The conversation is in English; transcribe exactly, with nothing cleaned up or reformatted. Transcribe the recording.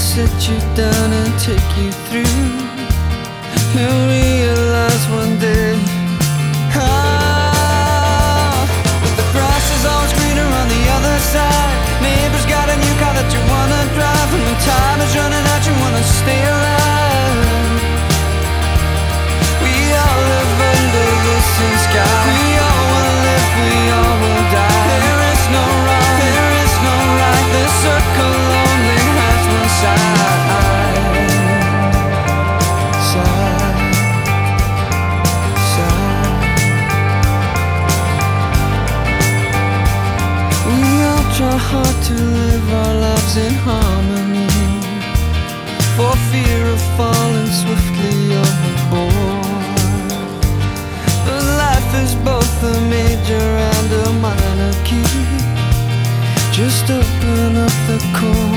sit you down and take you through. You'll realize one day, ah, that the grass is always greener on the other side. Neighbor's got a new car that you wanna drive, and when time is running out you wanna stay alive. We all live under the same sky. We all will live, we all will die. There is no wrong, there is no right. This circle only has one side. Side, side. We all try hard to live our lives in harmony, for fear of falling swiftly overboard. But life is both a major and a minor key. Just open up the chord.